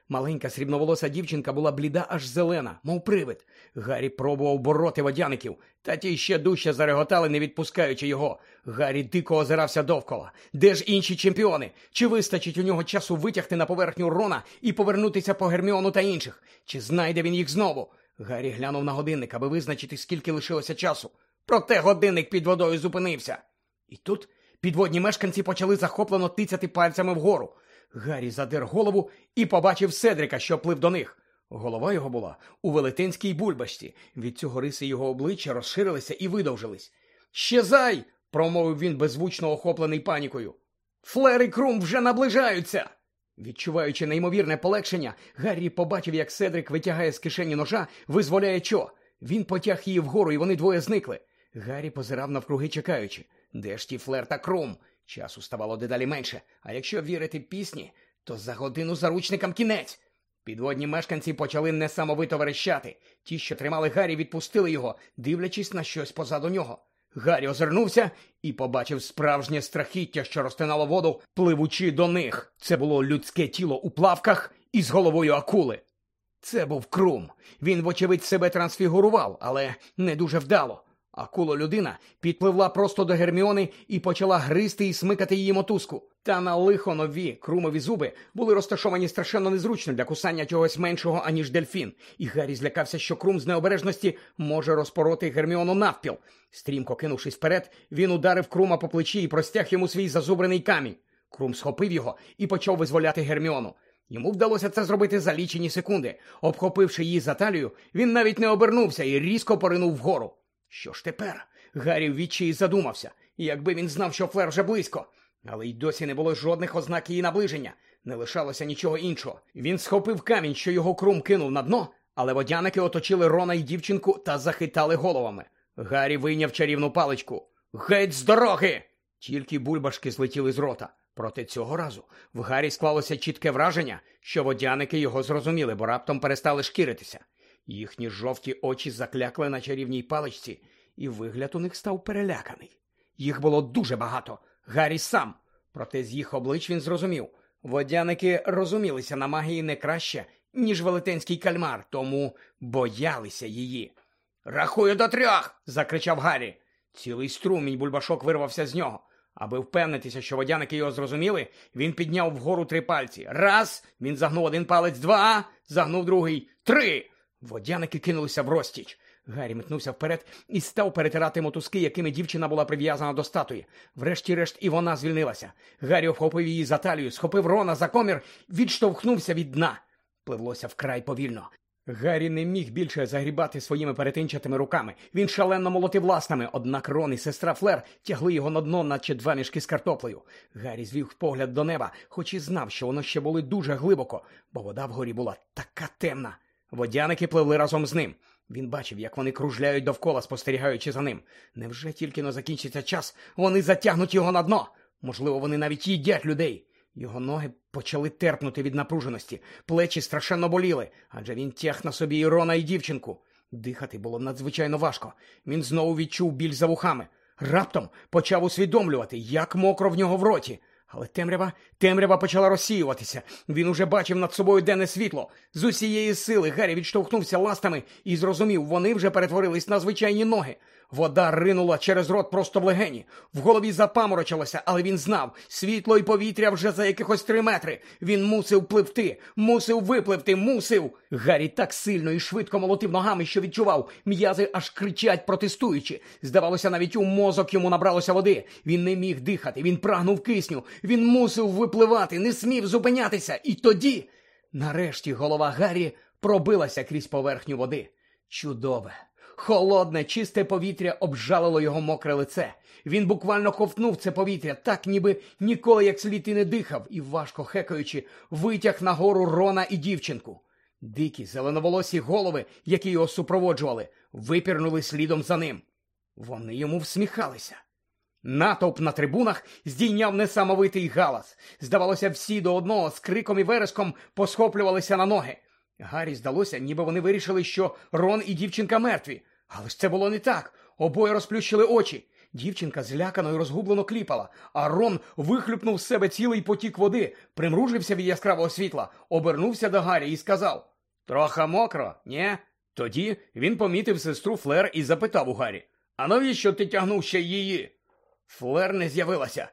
S1: Маленька срібноволоса дівчинка була бліда аж зелена, мов привид. Гаррі пробував бороти водяників, та ті ще дужче зареготали, не відпускаючи його. Гаррі дико озирався довкола. Де ж інші чемпіони? Чи вистачить у нього часу витягти на поверхню Рона і повернутися по Герміону та інших? Чи знайде він їх знову? Гаррі глянув на годинник, аби визначити, скільки лишилося часу. Проте годинник під водою зупинився. І тут підводні мешканці почали захоплено тицяти пальцями вгору. Гаррі задер голову і побачив Седрика, що плив до них. Голова його була у велетенській бульбашці. Від цього риси його обличчя розширилися і видовжились. «Щезай!» – промовив він, беззвучно охоплений панікою. «Флер і Крум вже наближаються!» Відчуваючи неймовірне полегшення, Гаррі побачив, як Седрик витягає з кишені ножа, визволяє Чо. Він потяг її вгору, і вони двоє зникли. Гаррі позирав навкруги, чекаючи. Де ж ті Флер та Крум? Часу ставало дедалі менше, а якщо вірити пісні, то за годину заручникам кінець. Підводні мешканці почали несамовито верещати. Ті, що тримали Гаррі, відпустили його, дивлячись на щось позаду нього. Гаррі озирнувся і побачив справжнє страхіття, що розтинало воду, пливучи до них. Це було людське тіло у плавках із головою акули. Це був Крум. Він, вочевидь, себе трансфігурував, але не дуже вдало. Акула-людина підпливла просто до Герміони і почала гризти і смикати її мотузку. Та на лихо нові Крумові зуби були розташовані страшенно незручно для кусання чогось меншого, аніж дельфін. І Гаррі злякався, що Крум з необережності може розпороти Герміону навпіл. Стрімко кинувшись вперед, він ударив Крума по плечі і простяг йому свій зазубрений камінь. Крум схопив його і почав визволяти Герміону. Йому вдалося це зробити за лічені секунди. Обхопивши її за талію, він навіть не обернувся і різко поринув вгору. Що ж тепер? Гаррі в відчаї задумався. Якби він знав, що Флер вже близько. Але й досі не було жодних ознак її наближення. Не лишалося нічого іншого. Він схопив камінь, що його Крум кинув на дно, але водяники оточили Рона і дівчинку та захитали головами. Гаррі вийняв чарівну паличку. «Геть з дороги!» Тільки бульбашки злетіли з рота. Проте цього разу в Гаррі склалося чітке враження, що водяники його зрозуміли, бо раптом перестали шкіритися. Їхні жовті очі заклякли на чарівній паличці, і вигляд у них став переляканий. Їх було дуже багато, Гаррі сам. Проте з їх облич він зрозумів. Водяники розумілися на магії не краще, ніж велетенський кальмар, тому боялися її. «Рахую до 3!» – закричав Гаррі. Цілий струмінь бульбашок вирвався з нього. Аби впевнитися, що водяники його зрозуміли, він підняв вгору 3 пальці. «Раз!» – він загнув один палець, 2! – загнув другий, 3! Водяники кинулися врозтіч. Гаррі метнувся вперед і став перетирати мотузки, якими дівчина була прив'язана до статуї. Врешті-решт і вона звільнилася. Гаррі обхопив її за талію, схопив Рона за комір, відштовхнувся від дна. Пливлося вкрай повільно. Гаррі не міг більше загрібати своїми перетинчатими руками. Він шалено молотив ластами, однак Рон і сестра Флер тягли його на дно, наче 2 мішки з картоплею. Гаррі звів погляд до неба, хоч і знав, що воно ще було дуже глибоко, бо вода вгорі була така темна. Водяники пливли разом з ним. Він бачив, як вони кружляють довкола, спостерігаючи за ним. Невже тільки но закінчиться час, вони затягнуть його на дно? Можливо, вони навіть їдять людей. Його ноги почали терпнути від напруженості, плечі страшенно боліли, адже він тяг на собі і Рона, і дівчинку. Дихати було надзвичайно важко. Він знову відчув біль за вухами. Раптом почав усвідомлювати, як мокро в нього в роті. Але темрява почала розсіюватися. Він уже бачив над собою денне світло. З усієї сили Гаррі відштовхнувся ластами і зрозумів, вони вже перетворились на звичайні ноги. Вода ринула через рот просто в легені. В голові запаморочилося, але він знав, світло і повітря вже за якихось 3 метри. Він мусив пливти, мусив випливти, мусив. Гаррі так сильно і швидко молотив ногами, що відчував, м'язи аж кричать, протестуючи. Здавалося, навіть у мозок йому набралося води. Він не міг дихати, він прагнув кисню. Він мусив випливати, не смів зупинятися. І тоді, нарешті, голова Гаррі пробилася крізь поверхню води. Чудове! Холодне, чисте повітря обжалило його мокре лице. Він буквально ковтнув це повітря, так ніби ніколи як слід і не дихав, і, важко хекаючи, витяг нагору Рона і дівчинку. Дикі, зеленоволосі голови, які його супроводжували, випірнули слідом за ним. Вони йому всміхалися. Натовп на трибунах здійняв несамовитий галас. Здавалося, всі до одного з криком і вереском посхоплювалися на ноги. Гаррі здалося, ніби вони вирішили, що Рон і дівчинка мертві. Але ж це було не так. Обоє розплющили очі. Дівчинка злякано й розгублено кліпала, а Рон вихлюпнув з себе цілий потік води, примружився від яскравого світла, обернувся до Гаррі і сказав: «Трохи мокро, нє?» Тоді він помітив сестру Флер і запитав у Гаррі: «А навіщо ти тягнув ще її?» Флер не з'явилася.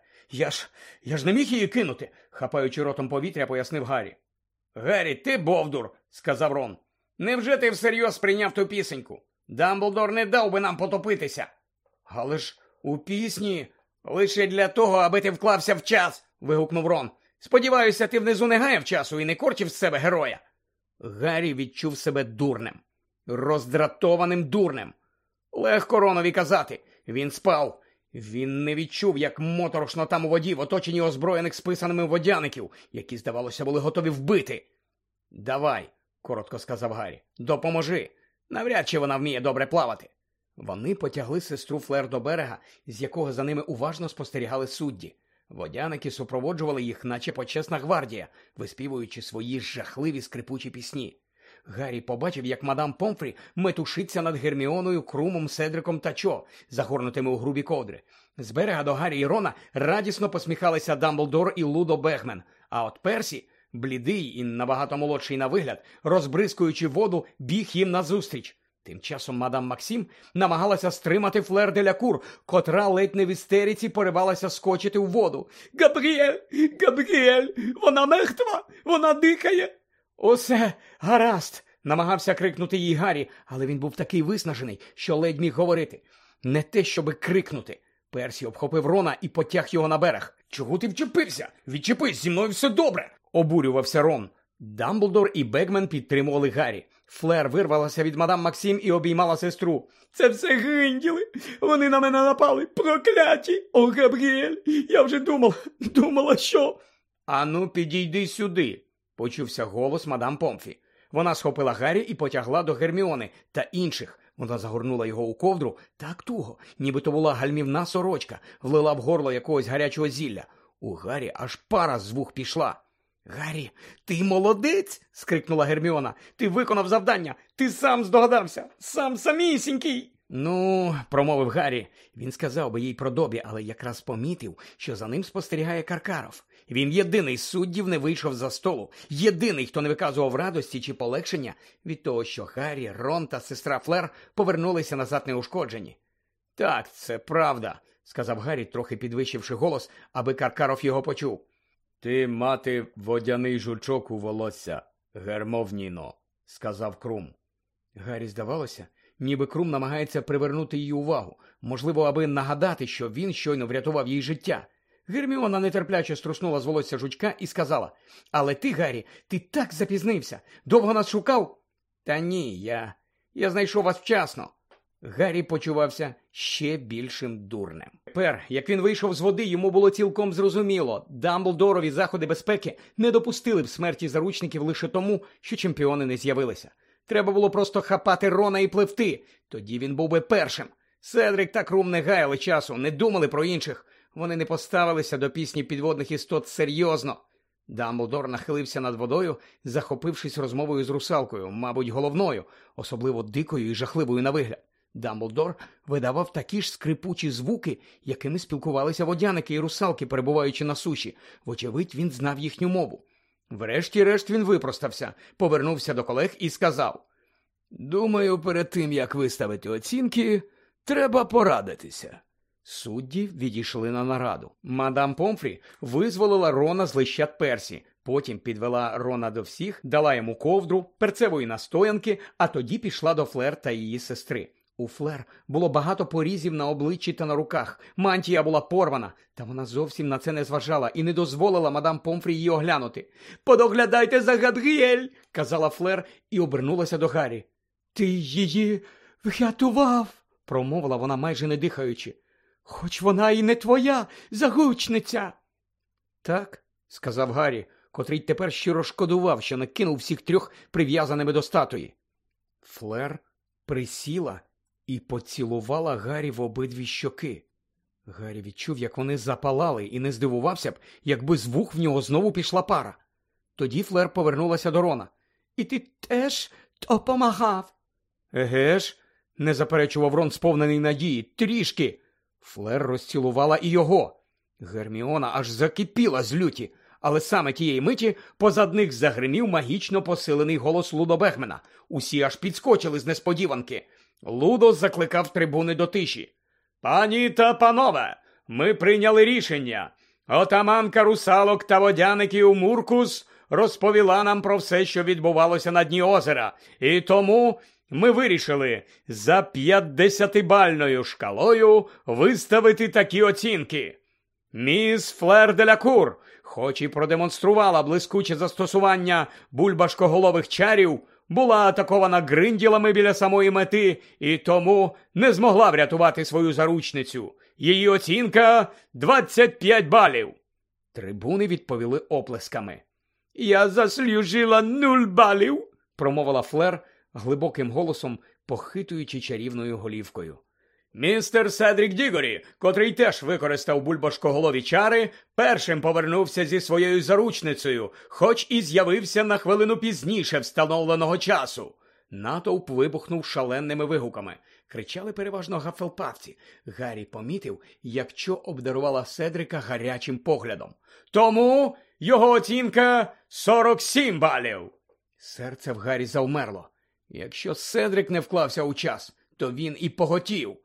S1: Я ж не міг її кинути», – хапаючи ротом повітря, пояснив Гаррі. «Гаррі, ти бовдур», – сказав Рон. «Невже ти всерйоз прийняв ту пісеньку? Дамблдор не дав би нам потопитися». «Але ж у пісні лише для того, аби ти вклався в час», – вигукнув Рон. «Сподіваюся, ти внизу не гаяв часу і не корчив з себе героя». Гаррі відчув себе дурнем. Роздратованим дурнем. Легко Ронові казати. Він спав. Він не відчув, як моторошно там у воді, в оточенні озброєних списаними водяників, які, здавалося, були готові вбити. «Давай», – коротко сказав Гаррі, – «допоможи. Навряд чи вона вміє добре плавати». Вони потягли сестру Флер до берега, з якого за ними уважно спостерігали судді. Водяники супроводжували їх, наче почесна гвардія, виспівуючи свої жахливі скрипучі пісні. Гаррі побачив, як мадам Помфрі метушиться над Герміоною, Крумом, Седриком та Чо, загорнутими у грубі ковдри. З берега до Гаррі і Рона радісно посміхалися Дамблдор і Лудо Бегмен, а от Персі, блідий і набагато молодший на вигляд, розбризкуючи воду, біг їм назустріч. Тим часом мадам Максим намагалася стримати Флер де ля Кур, котра ледь не в істериці поривалася скочити у воду. «Габріель! Габріель! Вона мертва! Вона дихає!» «Усе гаразд!» – намагався крикнути їй Гаррі, але він був такий виснажений, що ледь міг говорити. Не те, щоби крикнути. Персі обхопив Рона і потяг його на берег. «Чого ти вчепився? Відчепись, зі мною все добре!» – обурювався Рон. Дамблдор і Бегмен підтримували Гаррі. Флер вирвалася від мадам Максим і обіймала сестру. «Це все гринділи! Вони на мене напали! Прокляті! О, Габріель! Я вже думала, що...» «Ану, підійди сюди!» – почувся голос мадам Помфрі. Вона схопила Гаррі і потягла до Герміони та інших. Вона загорнула його у ковдру так туго, ніби то була гальмівна сорочка, влила в горло якогось гарячого зілля. У Гаррі аж пара з вух пішла. «Гаррі, ти молодець!» – скрикнула Герміона. «Ти виконав завдання! Ти сам здогадався! Самісінький!» «Ну, – промовив Гаррі. Він сказав би їй про Добі, але якраз помітив, що за ним спостерігає Каркаров. Він єдиний з суддів не вийшов за столу. Єдиний, хто не виказував радості чи полегшення від того, що Гаррі, Рон та сестра Флер повернулися назад неушкоджені. «Так, це правда», – сказав Гаррі, трохи підвищивши голос, аби Каркаров його почув. «Ти мати водяний жучок у волосся, Гермовніно», – сказав Крум. Гаррі здавалося, ніби Крум намагається привернути її увагу, можливо, аби нагадати, що він щойно врятував їй життя. Герміона нетерпляче струснула з волосся жучка і сказала: «Але ти, Гаррі, ти так запізнився. Довго нас шукав?» «Та ні, я знайшов вас вчасно». Гаррі почувався ще більшим дурнем. Тепер, як він вийшов з води, йому було цілком зрозуміло. Дамблдорові заходи безпеки не допустили б смерті заручників лише тому, що чемпіони не з'явилися. Треба було просто хапати Рона і пливти. Тоді він був би першим. Седрик та Крум не гаяли часу, не думали про інших. Вони не поставилися до пісні підводних істот серйозно. Дамблдор нахилився над водою, захопившись розмовою з русалкою, мабуть, головною, особливо дикою і жахливою на вигляд. Дамблдор видавав такі ж скрипучі звуки, якими спілкувалися водяники і русалки, перебуваючи на суші. Вочевидь, він знав їхню мову. Врешті-решт він випростався, повернувся до колег і сказав: «Думаю, перед тим, як виставити оцінки, треба порадитися». Судді відійшли на нараду. Мадам Помфрі визволила Рона з лищат Персі, потім підвела Рона до всіх, дала йому ковдру, перцевої настоянки, а тоді пішла до Флер та її сестри. У Флер було багато порізів на обличчі та на руках, мантія була порвана, та вона зовсім на це не зважала і не дозволила мадам Помфрі її оглянути. «Подоглядайте за Габріель!» – казала Флер і обернулася до Гаррі. «Ти її врятував!» – промовила вона, майже не дихаючи. «Хоч вона і не твоя заручниця!» «Так», – сказав Гаррі, котрий тепер щиро шкодував, що не кинув всіх трьох прив'язаними до статуї. Флер присіла і поцілувала Гаррі в обидві щоки. Гаррі відчув, як вони запалали, і не здивувався б, якби з вух в нього знову пішла пара. Тоді Флер повернулася до Рона. «І ти теж допомагав?» «Еге ж», – не заперечував Рон, сповнений надії, – «трішки». Флер розцілувала і його. Герміона аж закипіла з люті, але саме тієї миті позад них загримів магічно посилений голос Лудо Бегмена. Усі аж підскочили з несподіванки. Лудо закликав трибуни до тиші. «Пані та панове, ми прийняли рішення. Отаманка русалок та водяників Муркус розповіла нам про все, що відбувалося на дні озера. І тому ми вирішили за 50-бальною шкалою виставити такі оцінки. Міс Флер де ля Кур, хоч і продемонструвала блискуче застосування бульбашкоголових чарів, була атакована гринділами біля самої мети і тому не змогла врятувати свою заручницю. Її оцінка – 25 балів. Трибуни відповіли оплесками. «Я заслужила 0 балів», – промовила Флер глибоким голосом, похитуючи чарівною голівкою. Містер Седрік Дігорі, котрий теж використав бульбашкоголові чари, першим повернувся зі своєю заручницею, хоч і з'явився на хвилину пізніше встановленого часу. Натовп вибухнув шаленими вигуками. Кричали переважно гафелпавці. Гаррі помітив, як Чо обдарувала Седрика гарячим поглядом. Тому його оцінка 47 балів. Серце в Гаррі завмерло. Якщо Седрик не вклався у час, то він і поготів.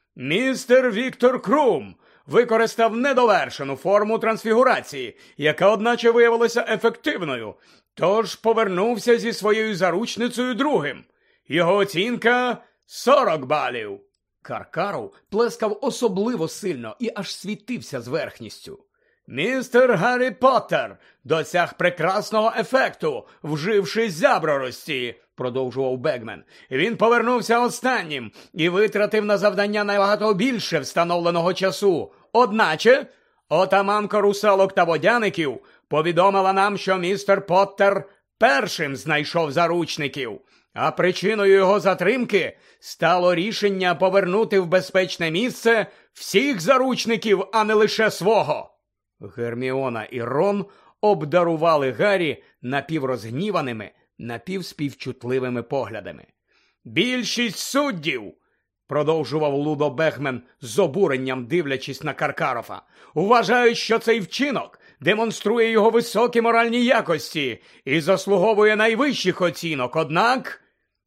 S1: Містер Віктор Крум використав недовершену форму трансфігурації, яка, одначе, виявилася ефективною, тож повернувся зі своєю заручницею другим. Його оцінка – 40 балів. Каркаров плескав особливо сильно і аж світився зверхністю. Містер Гаррі Поттер досяг прекрасного ефекту, вживши зяброрості, продовжував Бегмен. Він повернувся останнім і витратив на завдання набагато більше встановленого часу. Одначе, отаманка русалок та водяників повідомила нам, що містер Поттер першим знайшов заручників, а причиною його затримки стало рішення повернути в безпечне місце всіх заручників, а не лише свого. Герміона і Рон обдарували Гаррі напіврозгніваними, напівспівчутливими поглядами. «Більшість суддів», – продовжував Лудо Бегмен з обуренням дивлячись на Каркарофа, «вважають, що цей вчинок демонструє його високі моральні якості і заслуговує найвищих оцінок. Однак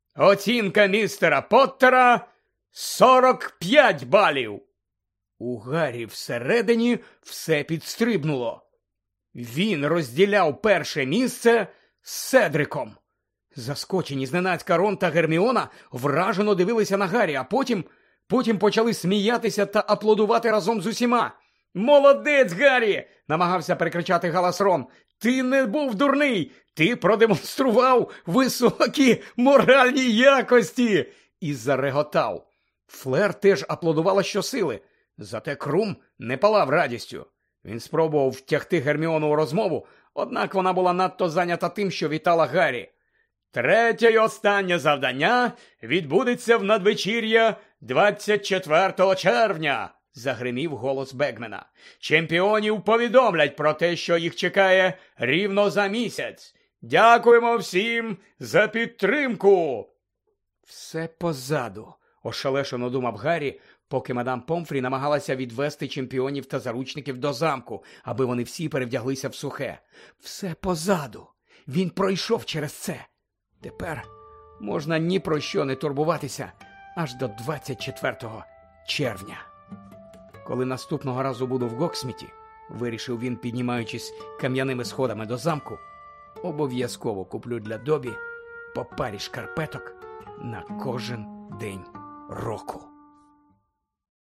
S1: оцінка містера Поттера – 45 балів». У Гаррі всередині все підстрибнуло. Він розділяв перше місце з Седриком. Заскочені зненацька Рон та Герміона вражено дивилися на Гаррі, а потім почали сміятися та аплодувати разом з усіма. «Молодець, Гаррі!» – намагався перекричати галас Рон. «Ти не був дурний! Ти продемонстрував високі моральні якості!» І зареготав. Флер теж аплодувала щосили. Зате Крум не палав радістю. Він спробував втягти Герміону у розмову, однак вона була надто зайнята тим, що вітала Гаррі. «Третє й останнє завдання відбудеться в надвечір'я 24 червня», – загримів голос Бегмена. «Чемпіонів повідомлять про те, що їх чекає рівно за місяць. Дякуємо всім за підтримку!» «Все позаду», – ошелешено думав Гаррі, поки мадам Помфрі намагалася відвести чемпіонів та заручників до замку, аби вони всі перевдяглися в сухе. Все позаду. Він пройшов через це. Тепер можна ні про що не турбуватися аж до 24 червня. Коли наступного разу буду в Гоксміті, вирішив він, піднімаючись кам'яними сходами до замку, обов'язково куплю для Добі по парі шкарпеток на кожен день року.